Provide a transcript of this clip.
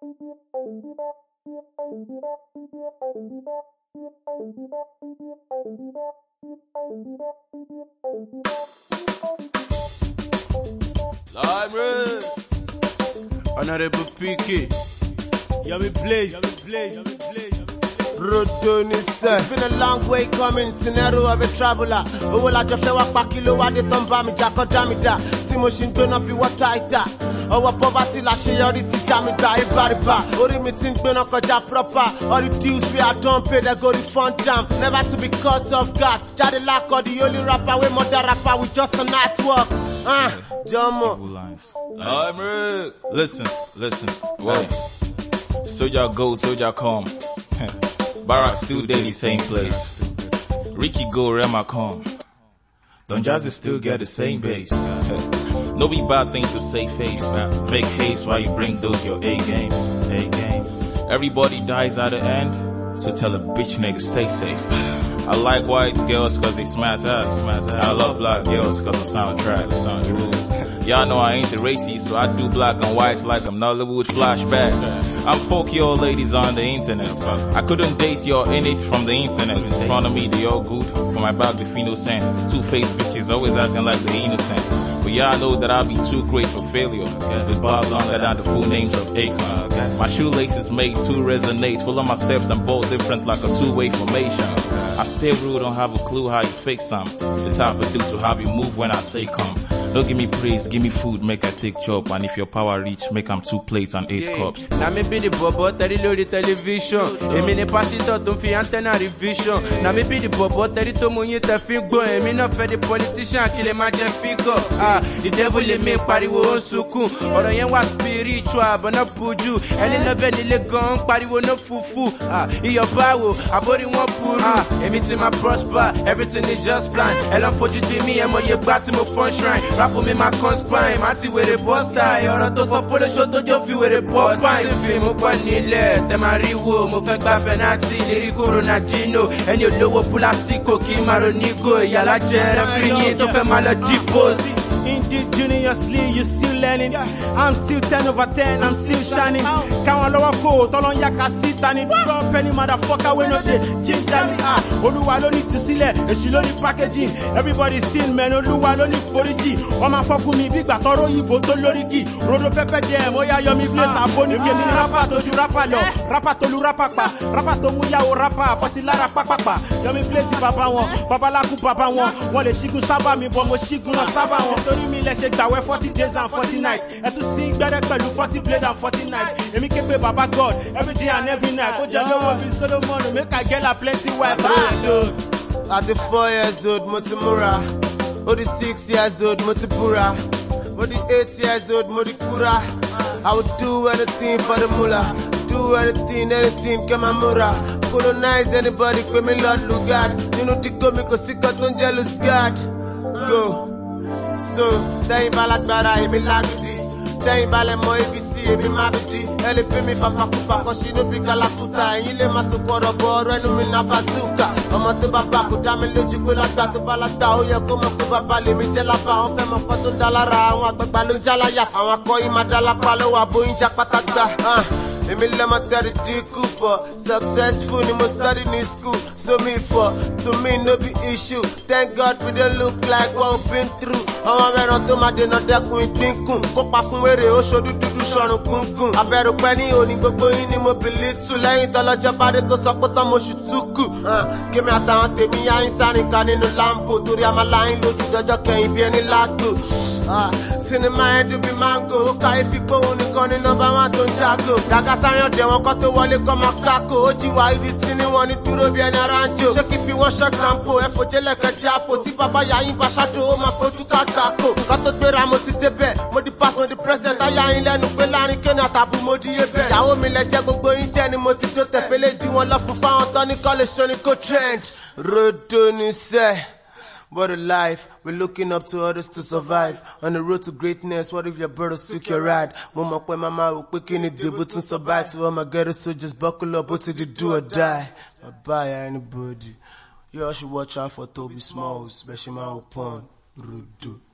Lime Honorable PK, Yummy Blaze. It's been a long way coming, scenario of a traveler. Oh, well, I just feel like Pakilo, I did Tombami, Jacko Jamida, Timoshin, don't be what tighter. Our poverty, la shayori, Jamida, Ibariba, or meeting Benakoja proper, or the dues we are done pay, they go refund them, never to be caught off guard. Jadilak or the only rapper, we mother rapper, we just a network. Jomo. I'm real. Listen, wait. Soldier go, soldier come. Barack still daily, same place. Ricky go, Rema come. Don Jazzy still get the same base. No be bad thing to say face. Make haste while you bring those your A games. Everybody dies at the end, so tell a bitch nigga stay safe. I like white girls cause they smash ass. I love black girls cause I'm soundtracks. Y'all know I ain't a racist, so I do black and whites like I'm Nollywood flashbacks. I'm fuck your ladies on the internet. I couldn't date your innate from the internet. In front of me, they all good. For my back, they feel no sense. Two-faced bitches always acting like they innocent. But y'all know that I'll be too great for failure. With bars longer than the full names of Akon. My shoelaces made to resonate. Full of my steps and both different like a two-way formation. I stay rude, don't have a clue how you fake some. The type of dude to have you move when I say come. Don't give me praise, give me food, make I take chop. And if your power reach, make 'em 2 plates and 8 cups. Now me be the bobo, tell the television. Emi ne pasito, don't fi antenna revision. Now me be the bobo, tell the money te figo. Emi no fe the politician, kill him a figo. The devil le make pariwo on suku. Oro yen was spiritual, but no puju. Ele no be le gun, pariwo no fufu. Iyo bawo, abori won puru. Emi ti ma prosper, everything is just plan. Elan foju di mi, emo ye gba ti mo fun shrine. Rap me my cons prime, I see where the boss die. Or to for the show to just feel where the boss fine. If you mo nile, te mariwo, mo fe gba penalty, lyrical Ronaldinho. And you lowo pulastico, Kimaronigo, yala jere free, to fe maladipo. Indigenously, you still learning. I'm still 10 over 10, I'm still shining. Can't lower code, all on yaka sit and it drop any motherfucker when not they change me. Oluwa don't need to see it, and she don't need packaging. Everybody seen, man, Oluwa don't need 40G. Oma for me, big batoro, you go to Lorigi. Rodo Pepe Jam, Oya Yomi Place, Aboni, Rapa to Jurapa, Rapa to Lurapapa, Rapa to Muya or Rapa, Pasilara Papa, Yomi Place, Papa one, Papa Laku Papa one, the Shiku Saba, me, Bomo Shiku Saba. Me let's shake that way 40 days and 40 nights. And to sing better than 40 blade and 40 nights. And me keep Baba God every day and every night. Put your love up in Solomon, make a girl a plenty wife. At the 4 years old, Motimura. Or the 6 years old, Motipura. Or the 8 years old, Modikura. I would do anything for the mullah. Do anything, Kamamura. Colonize anybody, pay me Lord Lugard. You know, to go me cause sick don't jealous God. Go. So, they ballad bara, me lagidi. They ballad mo ABC, me mabidi. Ele pay me papa kupa, cause she no be kalakuta. And you le masukoro boro, and me na bazooka. Omo to baba, kuta me loju kula ta to balata. Oye komo kuba bali, me jela pa. On fe mo koto dalara, on akbe balun jalaya. On akoi madala palo, abo inja patagba. Me lama tari di Cooper. Successful, you must study in school. So me for, to me no be issue. Thank God we don't look like what we've been through. I'm a man to my dinner that queen thinkun. Kopa kumere o show do shonu kunkun. I better penny oni gbogbo ini mo believe to lẹ́yìn tọ́lọ́jọ́ bá dé tó sọ pé tán mo ṣù túkù. Kémi àtàwọn tèmi yá ń sáré ká nínú lambo. Torí a máa láyín lójú dọjọ́ kẹyìn bí ẹni lágbo. Cinema ẹ̀dùn bí mango. Ó ká ifi pé òun nìkan ní nọ́mbà 1 tó ń jago. Dàgásáré ọ̀dẹ̀ wọn kọ́ tó wọlé kọ́ máa kákò. Ó jí wá ibi tí ní wọn ní dúró bí ẹni aránjò. Ṣé kí fi wọ́n ṣọ́ example? Ẹ̀fọ́ jẹ́lẹ̀ kẹjẹ àfò tí bàbá yà yín bá ṣáájú ó máa fojú ká gbàkó. Nǹkan tó gbéra mo ti débẹ̀. Mo di pass mo di president. Ayá yín lẹ́nu pé láàrin kéènì àtàbù mo di yé bẹ̀. Ìyàwó mi lẹ jẹ́ gbogbo yín jẹ́ ni mo ti tó tẹ̀fẹ́lẹ́ di wọn lọ fún fáwọn tán ní college ṣo ni kò trench. Rodo ní sẹ́. What a life, we're looking up to others to survive. On the road to greatness, what if your brothers took your ride? Mama, when mama, we're picking it, debut to survive. To all my ghetto soldiers, buckle up, what did you do or die? Bye-bye, anybody. You all should watch out for Toby Smalls, especially my own pun. Rudu.